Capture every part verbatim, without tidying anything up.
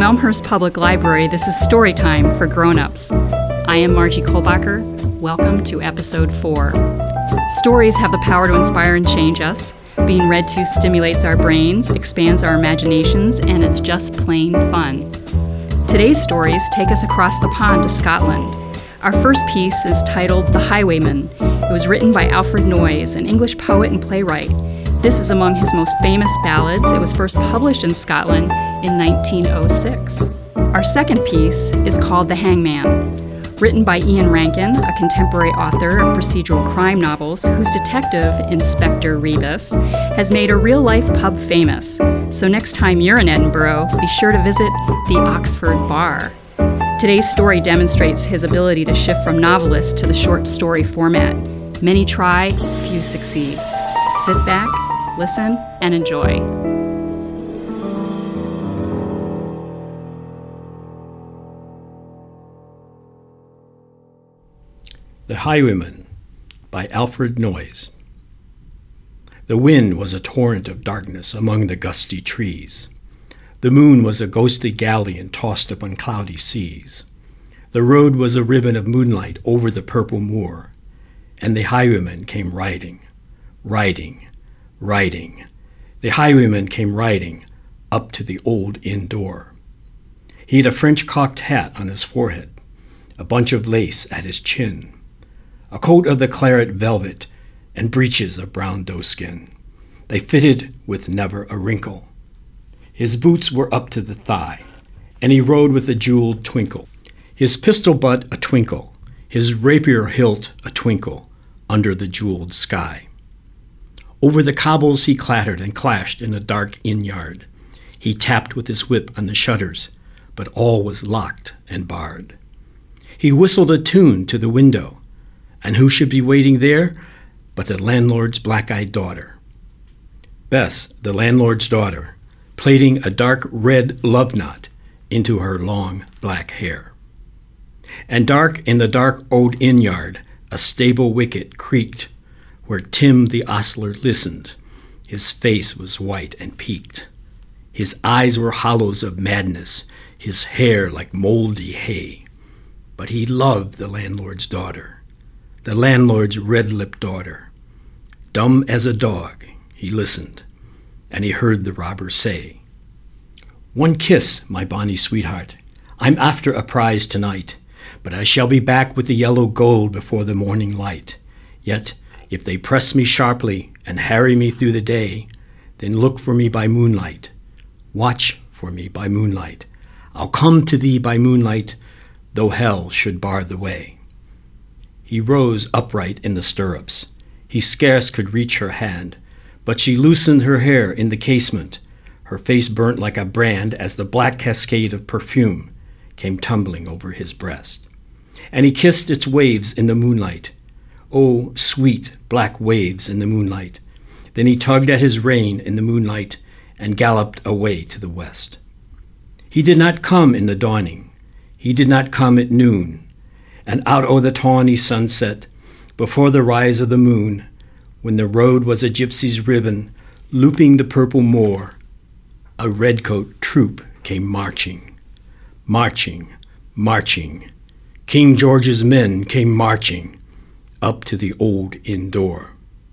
Elmhurst Public Library, this is Storytime for Grown-Ups. I am Margie Kolbacher. Welcome to episode four. Stories have the power to inspire and change us. Being read to stimulates our brains, expands our imaginations, and is just plain fun. Today's stories take us across the pond to Scotland. Our first piece is titled The Highwayman. It was written by Alfred Noyes, an English poet and playwright. This is among his most famous ballads. It was first published in Scotland in nineteen oh six. Our second piece is called The Hangman. Written by Ian Rankin, a contemporary author of procedural crime novels whose detective, Inspector Rebus, has made a real-life pub famous. So next time you're in Edinburgh, be sure to visit the Oxford Bar. Today's story demonstrates his ability to shift from novelist to the short story format. Many try, few succeed. Sit back, listen, and enjoy. The Highwayman by Alfred Noyes. The wind was a torrent of darkness among the gusty trees. The moon was a ghostly galleon tossed upon cloudy seas. The road was a ribbon of moonlight over the purple moor, and the highwayman came riding, riding, riding. The highwayman came riding up to the old inn door. He had a French cocked hat on his forehead, a bunch of lace at his chin, a coat of the claret velvet, and breeches of brown doeskin. They fitted with never a wrinkle. His boots were up to the thigh, and he rode with a jeweled twinkle. His pistol butt a twinkle, his rapier hilt a twinkle, under the jeweled sky. Over the cobbles he clattered and clashed in a dark inn yard. He tapped with his whip on the shutters, but all was locked and barred. He whistled a tune to the window, and who should be waiting there but the landlord's black-eyed daughter. Bess, the landlord's daughter, plaiting a dark red love knot into her long black hair. And dark in the dark old inn yard, a stable wicket creaked, where Tim the ostler listened. His face was white and peaked. His eyes were hollows of madness, his hair like moldy hay. But he loved the landlord's daughter, the landlord's red-lipped daughter. Dumb as a dog, he listened, and he heard the robber say, "One kiss, my bonny sweetheart. I'm after a prize tonight, but I shall be back with the yellow gold before the morning light. Yet, if they press me sharply and harry me through the day, then look for me by moonlight. Watch for me by moonlight. I'll come to thee by moonlight, though hell should bar the way." He rose upright in the stirrups. He scarce could reach her hand, but she loosened her hair in the casement. Her face burnt like a brand as the black cascade of perfume came tumbling over his breast. And he kissed its waves in the moonlight. Oh, sweet black waves in the moonlight. Then he tugged at his rein in the moonlight and galloped away to the west. He did not come in the dawning. He did not come at noon. And out o' the tawny sunset, before the rise of the moon, when the road was a gypsy's ribbon, looping the purple moor, a redcoat troop came marching, marching, marching. King George's men came marching up to the old inn door.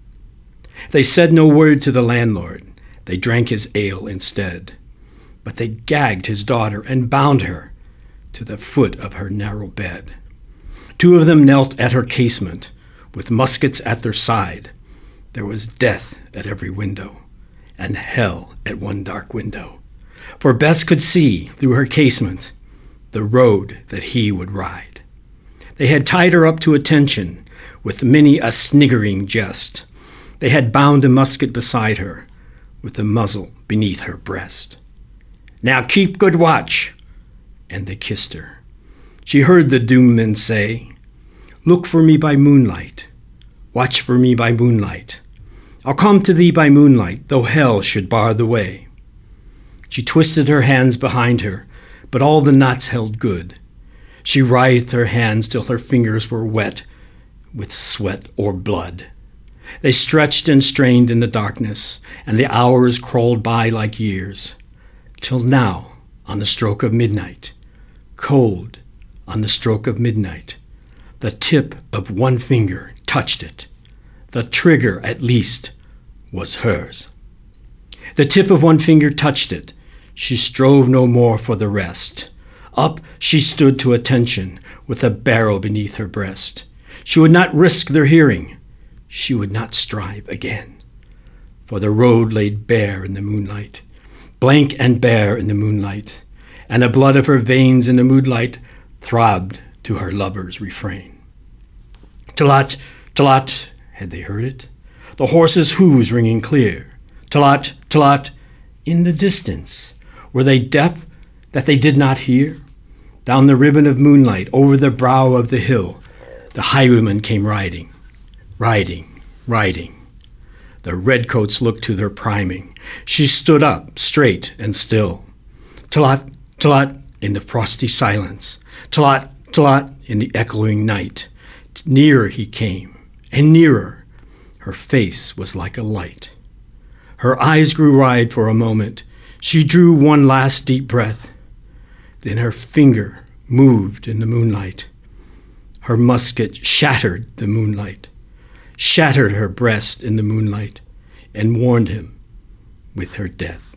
They said no word to the landlord. They drank his ale instead. But they gagged his daughter and bound her to the foot of her narrow bed. Two of them knelt at her casement, with muskets at their side. There was death at every window, and hell at one dark window. For Bess could see, through her casement, the road that he would ride. They had tied her up to attention, with many a sniggering jest. They had bound a musket beside her, with the muzzle beneath her breast. "Now keep good watch," and they kissed her. She heard the doomed men say, "Look for me by moonlight. Watch for me by moonlight. I'll come to thee by moonlight, though hell should bar the way." She twisted her hands behind her, but all the knots held good. She writhed her hands till her fingers were wet with sweat or blood. They stretched and strained in the darkness, and the hours crawled by like years, till now, on the stroke of midnight, cold on the stroke of midnight. The tip of one finger touched it. The trigger, at least, was hers. The tip of one finger touched it. She strove no more for the rest. Up she stood to attention, with a barrel beneath her breast. She would not risk their hearing. She would not strive again. For the road lay bare in the moonlight, blank and bare in the moonlight, and the blood of her veins in the moonlight throbbed to her lover's refrain. Talat, talat, had they heard it? The horses' hoofs ringing clear. Talat, talat, in the distance. Were they deaf that they did not hear? Down the ribbon of moonlight, over the brow of the hill, the highwayman came riding, riding, riding. The redcoats looked to their priming. She stood up, straight and still. Talat, talat, in the frosty silence. Talat, talat, in the echoing night. Nearer he came, and nearer. Her face was like a light. Her eyes grew wide for a moment. She drew one last deep breath. Then her finger moved in the moonlight. Her musket shattered the moonlight, shattered her breast in the moonlight, and warned him with her death.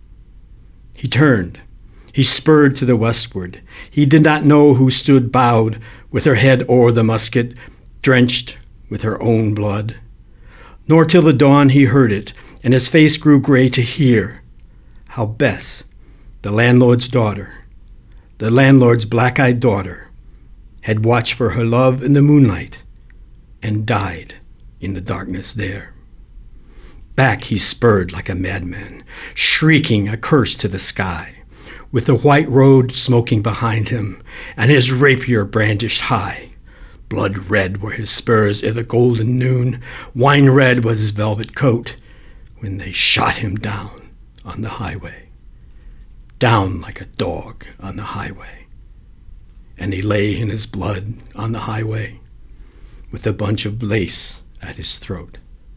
He turned. He spurred to the westward. He did not know who stood bowed, with her head o'er the musket, drenched with her own blood. Nor till the dawn he heard it, and his face grew gray to hear how Bess, the landlord's daughter, the landlord's black-eyed daughter, had watched for her love in the moonlight and died in the darkness there. Back he spurred like a madman, shrieking a curse to the sky, with the white road smoking behind him, and his rapier brandished high. Blood red were his spurs i' the golden noon, wine red was his velvet coat, when they shot him down on the highway, down like a dog on the highway. And he lay in his blood on the highway, with a bunch of lace at his throat.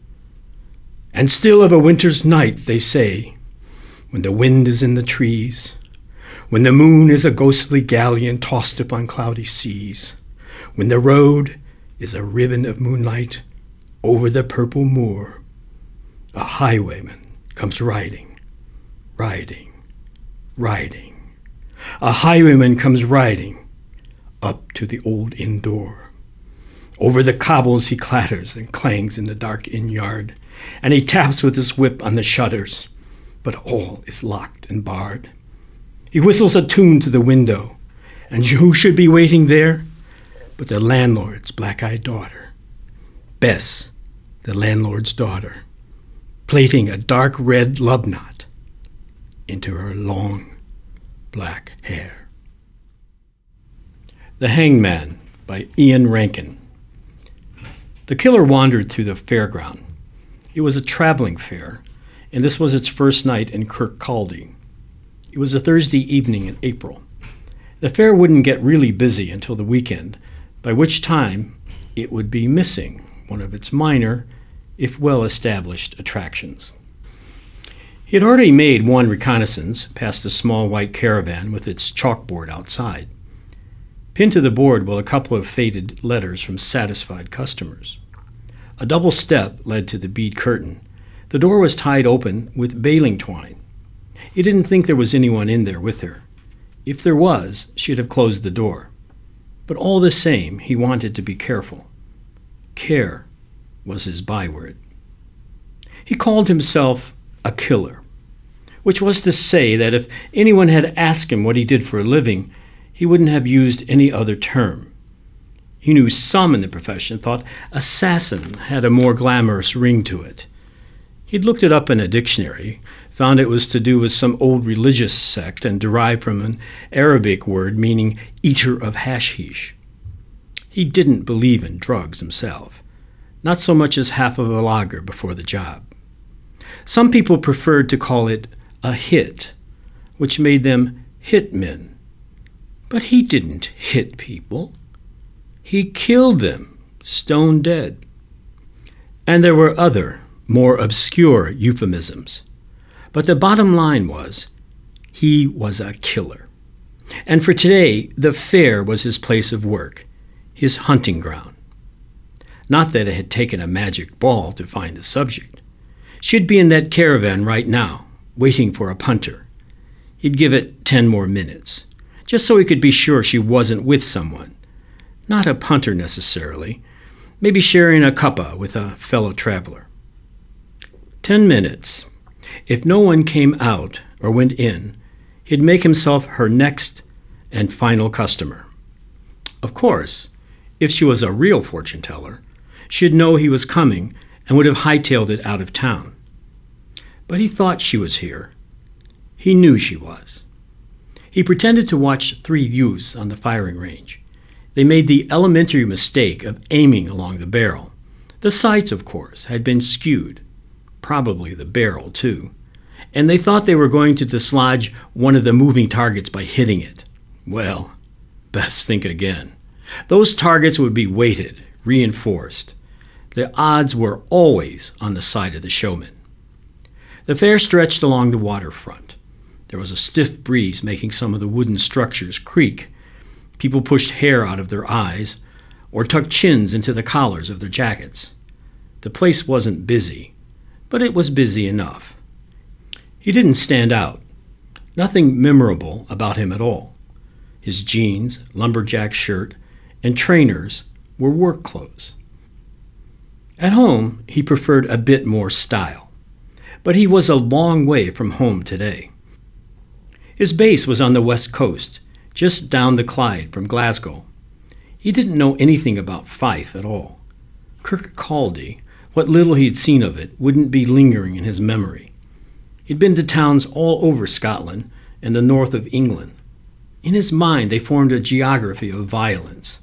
And still of a winter's night, they say, when the wind is in the trees, when the moon is a ghostly galleon tossed upon cloudy seas, when the road is a ribbon of moonlight over the purple moor, a highwayman comes riding, riding, riding. A highwayman comes riding up to the old inn door. Over the cobbles he clatters and clangs in the dark inn yard, and he taps with his whip on the shutters, but all is locked and barred. He whistles a tune to the window, and who should be waiting there but the landlord's black-eyed daughter, Bess, the landlord's daughter, plaiting a dark red love knot into her long black hair. The Hangman by Ian Rankin. The killer wandered through the fairground. It was a traveling fair, and this was its first night in Kirkcaldy. It was a Thursday evening in April. The fair wouldn't get really busy until the weekend, by which time it would be missing one of its minor, if well-established, attractions. He had already made one reconnaissance past a small white caravan with its chalkboard outside. Pinned to the board were a couple of faded letters from satisfied customers. A double step led to the bead curtain. The door was tied open with baling twine. He didn't think there was anyone in there with her. If there was, she'd have closed the door. But all the same, he wanted to be careful. Care was his byword. He called himself a killer, which was to say that if anyone had asked him what he did for a living, he wouldn't have used any other term. He knew some in the profession thought assassin had a more glamorous ring to it. He'd looked it up in a dictionary, found it was to do with some old religious sect and derived from an Arabic word meaning eater of hashish. He didn't believe in drugs himself, not so much as half of a lager before the job. Some people preferred to call it a hit, which made them hitmen. But he didn't hit people. He killed them, stone dead. And there were other, more obscure euphemisms. But the bottom line was, He was a killer. And for today, the fair was his place of work, his hunting ground. Not that it had taken a magic ball to find the subject. She'd be in that caravan right now, waiting for a punter. He'd give it ten more minutes, just so he could be sure she wasn't with someone. Not a punter necessarily, maybe sharing a cuppa with a fellow traveler. Ten minutes. If no one came out or went in, he'd make himself her next and final customer. Of course, if she was a real fortune teller, she'd know he was coming and would have hightailed it out of town. But he thought she was here. He knew she was. He pretended to watch three youths on the firing range. They made the elementary mistake of aiming along the barrel. The sights, of course, had been skewed. Probably the barrel, too. And they thought they were going to dislodge one of the moving targets by hitting it. Well, best think again. Those targets would be weighted, reinforced. The odds were always on the side of the showman. The fair stretched along the waterfront. There was a stiff breeze making some of the wooden structures creak. People pushed hair out of their eyes or tucked chins into the collars of their jackets. The place wasn't busy, but it was busy enough. He didn't stand out. Nothing memorable about him at all. His jeans, lumberjack shirt, and trainers were work clothes. At home, he preferred a bit more style, but he was a long way from home today. His base was on the west coast, just down the Clyde from Glasgow. He didn't know anything about Fife at all. Kirkcaldy, what little he'd seen of it, wouldn't be lingering in his memory. He'd been to towns all over Scotland and the north of England. In his mind, they formed a geography of violence.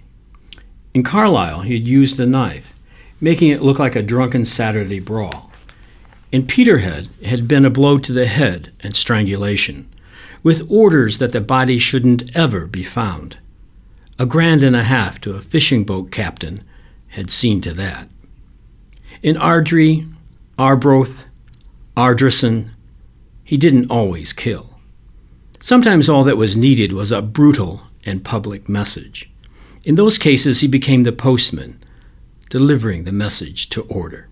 In Carlisle, he had used a knife, making it look like a drunken Saturday brawl. In Peterhead, it had been a blow to the head and strangulation, with orders that the body shouldn't ever be found. A grand and a half to a fishing boat captain had seen to that. In Ardrey, Arbroath, Ardrossan, he didn't always kill. Sometimes all that was needed was a brutal and public message. In those cases, he became the postman, delivering the message to order.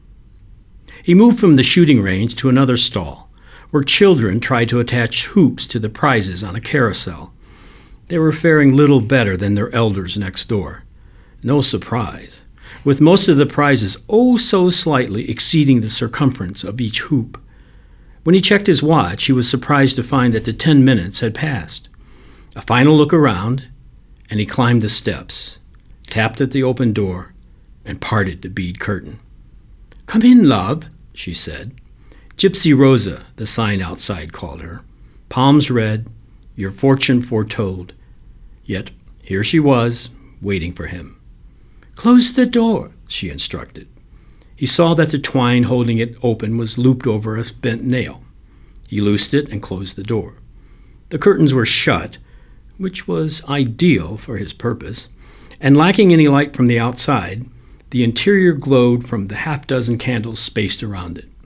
He moved from the shooting range to another stall, where children tried to attach hoops to the prizes on a carousel. They were faring little better than their elders next door. No surprise, with most of the prizes oh so slightly exceeding the circumference of each hoop. When he checked his watch, he was surprised to find that the ten minutes had passed. A final look around, and he climbed the steps, tapped at the open door, and parted the bead curtain. "Come in, love," she said. Gypsy Rosa, the sign outside called her. Palms red, your fortune foretold. Yet here she was, waiting for him. "Close the door," she instructed. He saw that the twine holding it open was looped over a bent nail. He loosed it and closed the door. The curtains were shut, which was ideal for his purpose, and lacking any light from the outside, the interior glowed from the half-dozen candles spaced around it.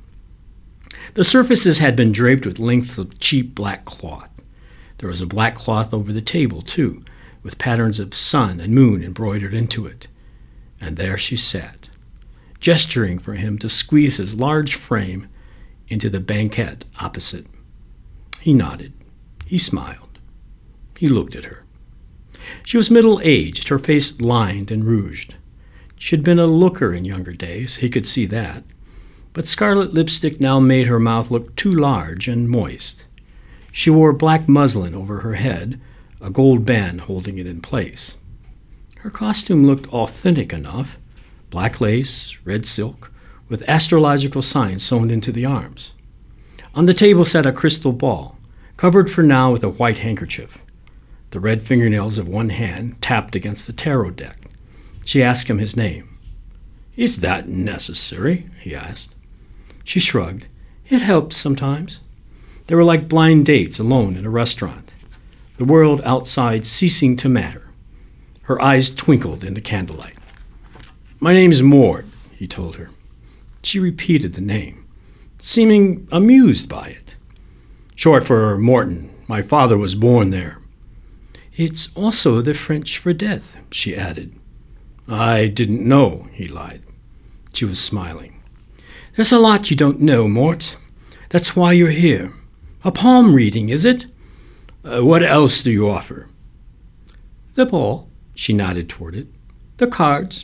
The surfaces had been draped with lengths of cheap black cloth. There was a black cloth over the table, too, with patterns of sun and moon embroidered into it. And there she sat, gesturing for him to squeeze his large frame into the banquette opposite. He nodded. He smiled. He looked at her. She was middle-aged, her face lined and rouged. She had been a looker in younger days, he could see that, but scarlet lipstick now made her mouth look too large and moist. She wore black muslin over her head, a gold band holding it in place. Her costume looked authentic enough, black lace, red silk, with astrological signs sewn into the arms. On the table sat a crystal ball, covered for now with a white handkerchief. The red fingernails of one hand tapped against the tarot deck. She asked him his name. "Is that necessary?" he asked. She shrugged. "It helps sometimes." They were like blind dates alone in a restaurant, the world outside ceasing to matter. Her eyes twinkled in the candlelight. "My name's Maud," he told her. She repeated the name, seeming amused by it. Short for Morton. My father was born there. It's also the French for death, she added. I didn't know, he lied. She was smiling. There's a lot you don't know, Mort. That's why you're here. A palm reading, is it? Uh, what else do you offer? The ball, she nodded toward it. The cards.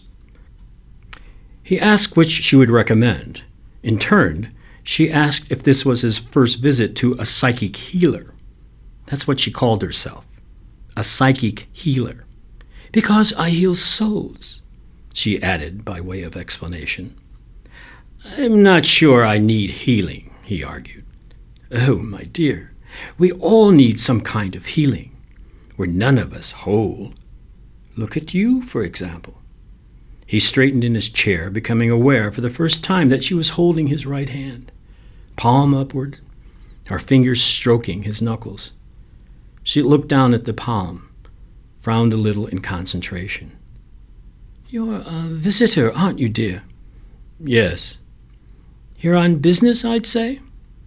He asked which she would recommend. In turn, she asked if this was his first visit to a psychic healer. That's what she called herself, a psychic healer. Because I heal souls, she added by way of explanation. I'm not sure I need healing, he argued. Oh, my dear, we all need some kind of healing. We're none of us whole. Look at you, for example. He straightened in his chair, becoming aware for the first time that she was holding his right hand, palm upward, her fingers stroking his knuckles. She looked down at the palm, frowned a little in concentration. You're a visitor, aren't you, dear? Yes. Here on business, I'd say?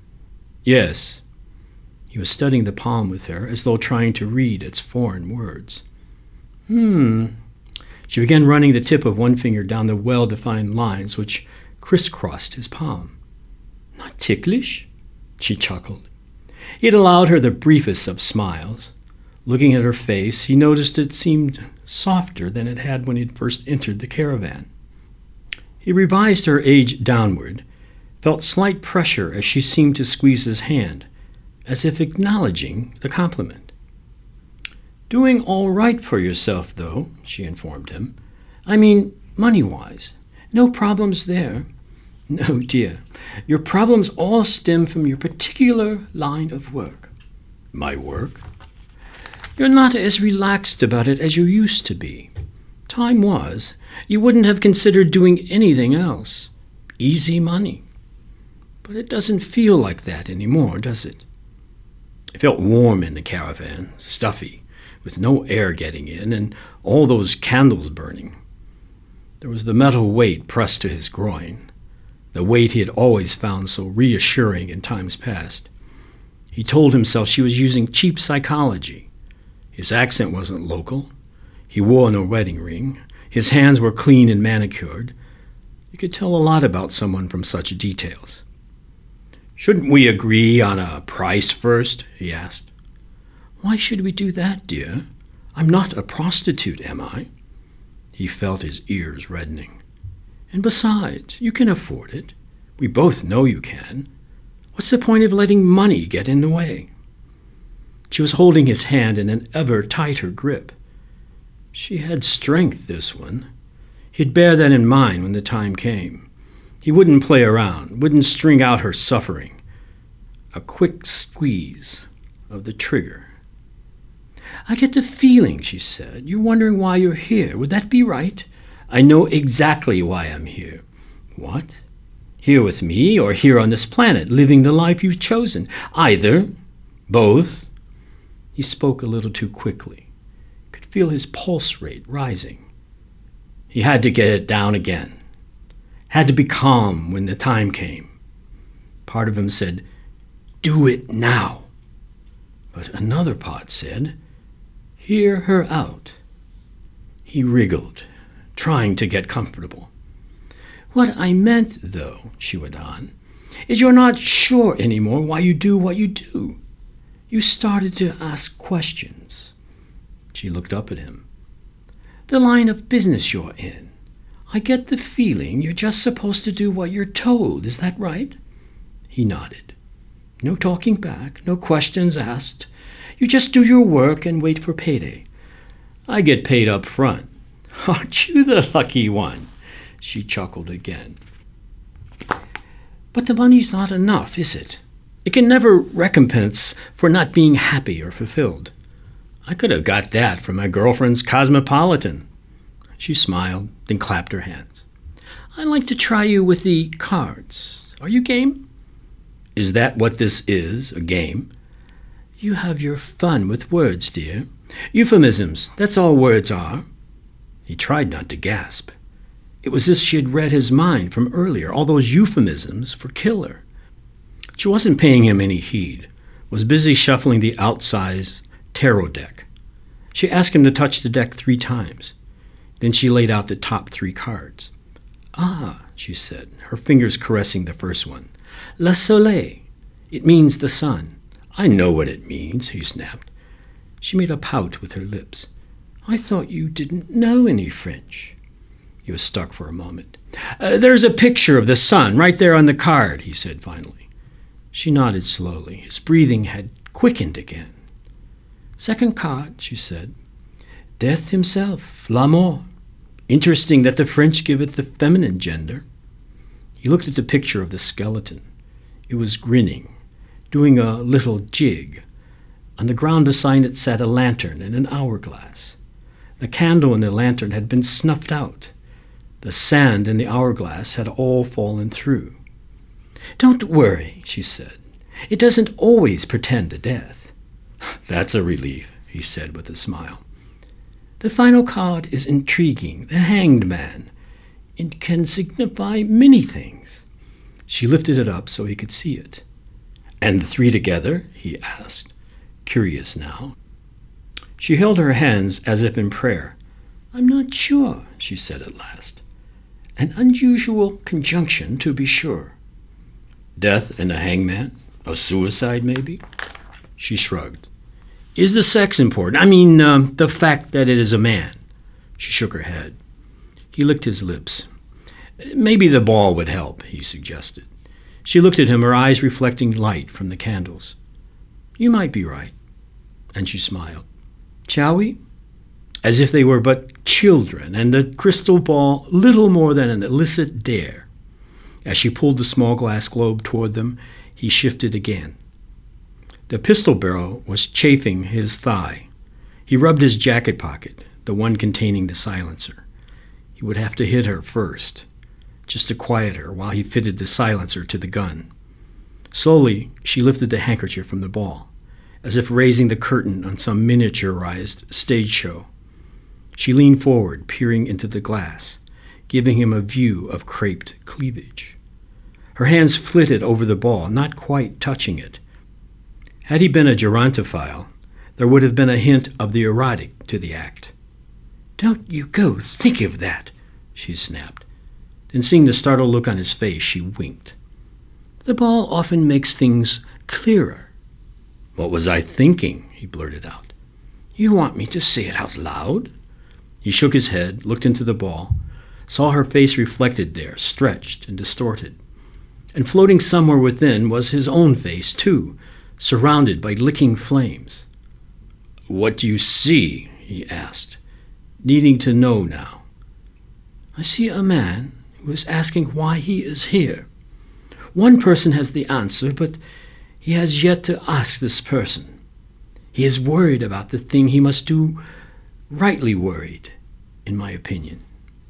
Yes. He was studying the palm with her, as though trying to read its foreign words. Hmm. She began running the tip of one finger down the well-defined lines which crisscrossed his palm. Not ticklish? She chuckled. He had allowed her the briefest of smiles. Looking at her face, he noticed it seemed softer than it had when he had first entered the caravan. He revised her age downward, felt slight pressure as she seemed to squeeze his hand, as if acknowledging the compliment. Doing all right for yourself, though, she informed him. I mean, money-wise. No problems there. No, dear. Your problems all stem from your particular line of work. My work? You're not as relaxed about it as you used to be. Time was, you wouldn't have considered doing anything else. Easy money. But it doesn't feel like that anymore, does it? It felt warm in the caravan, stuffy, with no air getting in, and all those candles burning. There was the metal weight pressed to his groin, the weight he had always found so reassuring in times past. He told himself she was using cheap psychology. His accent wasn't local. He wore no wedding ring. His hands were clean and manicured. You could tell a lot about someone from such details. Shouldn't we agree on a price first? He asked. Why should we do that, dear? I'm not a prostitute, am I? He felt his ears reddening. And besides, you can afford it. We both know you can. What's the point of letting money get in the way? She was holding his hand in an ever tighter grip. She had strength, this one. He'd bear that in mind when the time came. He wouldn't play around, wouldn't string out her suffering. A quick squeeze of the trigger. I get the feeling, she said, you're wondering why you're here. Would that be right? I know exactly why I'm here. What? Here with me or here on this planet, living the life you've chosen? Either. Both. He spoke a little too quickly. Could feel his pulse rate rising. He had to get it down again. Had to be calm when the time came. Part of him said, do it now. But another part said, hear her out. He wriggled, trying to get comfortable. What I meant, though, she went on, is you're not sure anymore why you do what you do. You started to ask questions. She looked up at him. The line of business you're in. I get the feeling you're just supposed to do what you're told. Is that right? He nodded. No talking back, no questions asked. You just do your work and wait for payday. I get paid up front. Aren't you the lucky one? She chuckled again. But the money's not enough, is it? It can never recompense for not being happy or fulfilled. I could have got that from my girlfriend's Cosmopolitan. She smiled, then clapped her hands. I'd like to try you with the cards. Are you game? Is that what this is, a game? You have your fun with words, dear. Euphemisms, that's all words are. He tried not to gasp. It was as if she had read his mind from earlier, all those euphemisms for killer. She wasn't paying him any heed, was busy shuffling the outsized tarot deck. She asked him to touch the deck three times. Then she laid out the top three cards. "Ah," she said, her fingers caressing the first one. "Le Soleil. It means the sun." "I know what it means," he snapped. She made a pout with her lips. "I thought you didn't know any French." He was stuck for a moment. Uh, "There's a picture of the sun right there on the card," he said finally. She nodded slowly. His breathing had quickened again. "Second card," she said. "Death himself, la mort. Interesting that the French give it the feminine gender." He looked at the picture of the skeleton. It was grinning, doing a little jig. On the ground beside it sat a lantern and an hourglass. The candle in the lantern had been snuffed out. The sand in the hourglass had all fallen through. "Don't worry," she said. "It doesn't always pretend to death." "That's a relief," he said with a smile. "The final card is intriguing, the Hanged Man. It can signify many things." She lifted it up so he could see it. "And the three together?" he asked, curious now. She held her hands as if in prayer. "I'm not sure," she said at last. "An unusual conjunction, to be sure." "Death and a hangman? A suicide, maybe?" She shrugged. "Is the sex important? I mean, um, the fact that it is a man." She shook her head. He licked his lips. "Maybe the ball would help," he suggested. She looked at him, her eyes reflecting light from the candles. "You might be right." And she smiled. "Shall we?" As if they were but children, and the crystal ball little more than an illicit dare. As she pulled the small glass globe toward them, he shifted again. The pistol barrel was chafing his thigh. He rubbed his jacket pocket, the one containing the silencer. He would have to hit her first, just to quiet her while he fitted the silencer to the gun. Slowly, she lifted the handkerchief from the ball, as if raising the curtain on some miniaturized stage show. She leaned forward, peering into the glass, giving him a view of creped cleavage. Her hands flitted over the ball, not quite touching it. Had he been a gerontophile, there would have been a hint of the erotic to the act. "Don't you go think of that," she snapped. Then, seeing the startled look on his face, she winked. "The ball often makes things clearer." "What was I thinking?" he blurted out. "You want me to say it out loud?" He shook his head, looked into the ball, saw her face reflected there, stretched and distorted. And floating somewhere within was his own face, too, surrounded by licking flames. "What do you see?" he asked, needing to know now. "I see a man who is asking why he is here. One person has the answer, but he has yet to ask this person. He is worried about the thing he must do, rightly worried, in my opinion."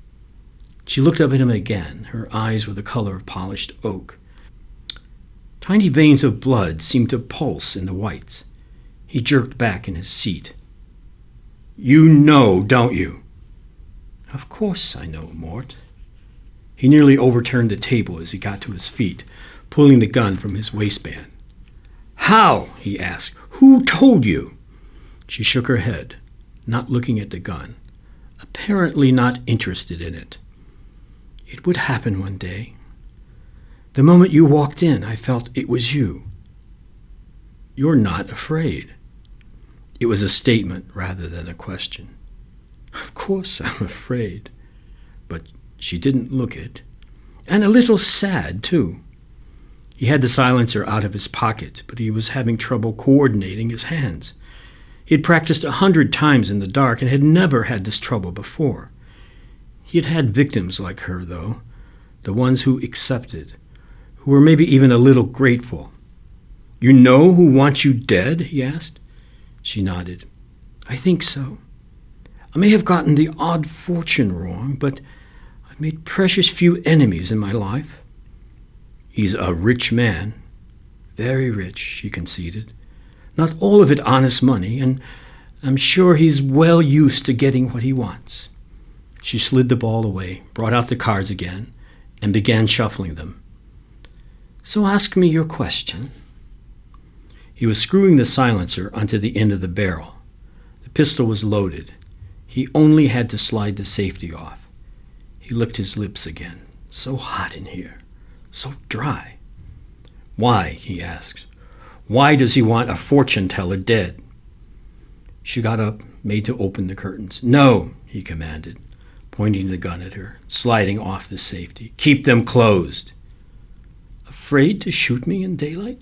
She looked up at him again. Her eyes were the color of polished oak. Tiny veins of blood seemed to pulse in the whites. He jerked back in his seat. "You know, don't you?" "Of course I know, Mort." He nearly overturned the table as he got to his feet, pulling the gun from his waistband. "How?" he asked. "Who told you?" She shook her head, not looking at the gun, apparently not interested in it. "It would happen one day. The moment you walked in, I felt it was you." "You're not afraid." It was a statement rather than a question. "Of course I'm afraid." But she didn't look it. And a little sad, too. He had the silencer out of his pocket, but he was having trouble coordinating his hands. He had practiced a hundred times in the dark and had never had this trouble before. He had had victims like her, though, the ones who accepted, who were maybe even a little grateful. "You know who wants you dead?" he asked. She nodded. "I think so. I may have gotten the odd fortune wrong, but I've made precious few enemies in my life." "He's a rich man." "Very rich," she conceded. "Not all of it honest money, and I'm sure he's well used to getting what he wants." She slid the ball away, brought out the cards again, and began shuffling them. "So ask me your question." He was screwing the silencer onto the end of the barrel. The pistol was loaded. He only had to slide the safety off. He licked his lips again. So hot in here. So dry. Why, he asked. Why does he want a fortune teller dead? She got up, made to open the curtains. No, he commanded, pointing the gun at her, sliding off the safety. Keep them closed. Afraid to shoot me in daylight?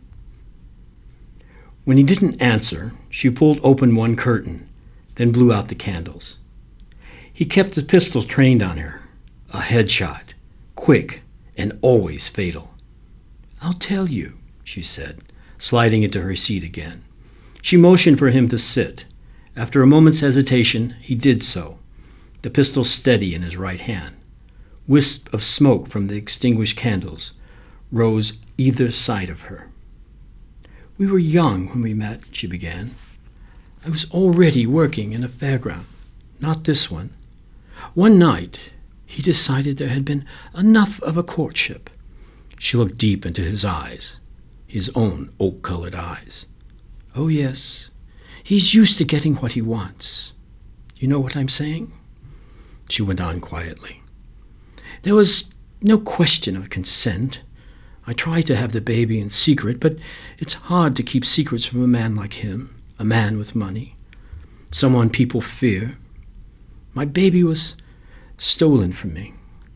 When he didn't answer, she pulled open one curtain, then blew out the candles. He kept the pistol trained on her. A headshot, quick and always fatal. I'll tell you, she said, sliding into her seat again. She motioned for him to sit. After a moment's hesitation, he did so, the pistol steady in his right hand. Wisps of smoke from the extinguished candles rose either side of her. We were young when we met, she began. I was already working in a fairground, not this one. One night, he decided there had been enough of a courtship. She looked deep into his eyes, his own oak-colored eyes. Oh, yes, he's used to getting what he wants. You know what I'm saying? She went on quietly. There was no question of consent. I tried to have the baby in secret, but it's hard to keep secrets from a man like him, a man with money, someone people fear. My baby was stolen from me.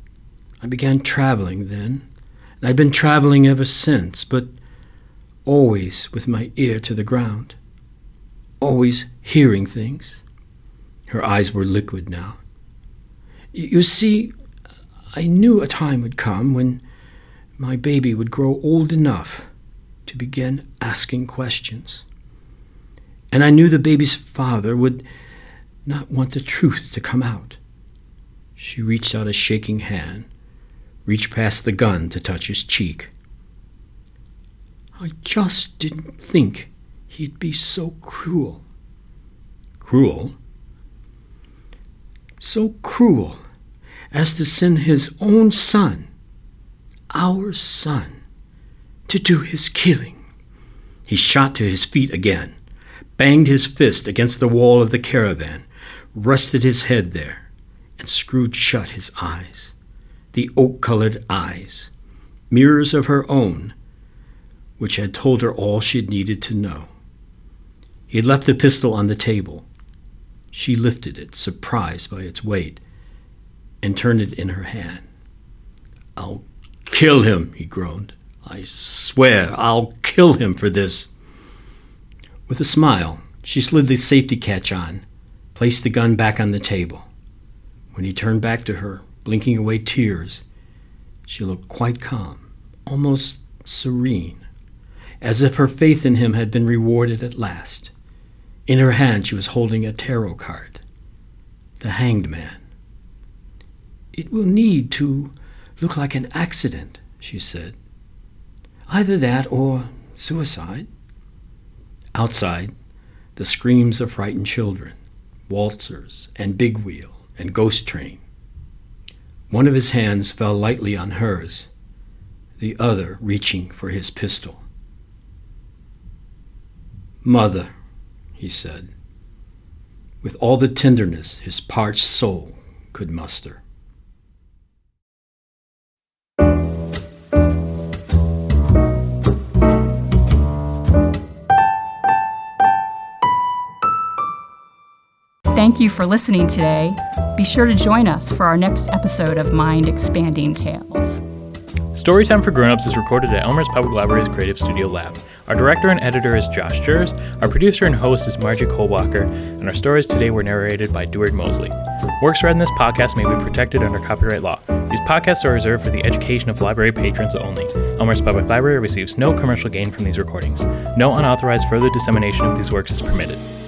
I began traveling then, and I've been traveling ever since, but always with my ear to the ground, always hearing things. Her eyes were liquid now. You see, I knew a time would come when my baby would grow old enough to begin asking questions. And I knew the baby's father would not want the truth to come out. She reached out a shaking hand, reached past the gun to touch his cheek. I just didn't think he'd be so cruel. Cruel? So cruel as to send his own son, our son, to do his killing. He shot to his feet again, banged his fist against the wall of the caravan, rested his head there, and screwed shut his eyes, the oak-colored eyes, mirrors of her own, which had told her all she'd needed to know. He had left the pistol on the table. She lifted it, surprised by its weight, and turned it in her hand. I'll kill him, he groaned. I swear I'll kill him for this. With a smile, she slid the safety catch on, placed the gun back on the table. When he turned back to her, blinking away tears, she looked quite calm, almost serene, as if her faith in him had been rewarded at last. In her hand she was holding a tarot card, the Hanged Man. It will need to look like an accident, she said. Either that or suicide. Outside, the screams of frightened children, waltzers and big wheel and ghost train. One of his hands fell lightly on hers, the other reaching for his pistol. Mother, he said, with all the tenderness his parched soul could muster. Thank you for listening today. Be sure to join us for our next episode of Mind Expanding Tales. Storytime for Grownups is recorded at Elmhurst Public Library's Creative Studio Lab. Our director and editor is Josh Jers, our producer and host is Margie Kohlbacher, and our stories today were narrated by Duard Mosley. Works read in this podcast may be protected under copyright law. These podcasts are reserved for the education of library patrons only. Elmhurst Public Library receives no commercial gain from these recordings. No unauthorized further dissemination of these works is permitted.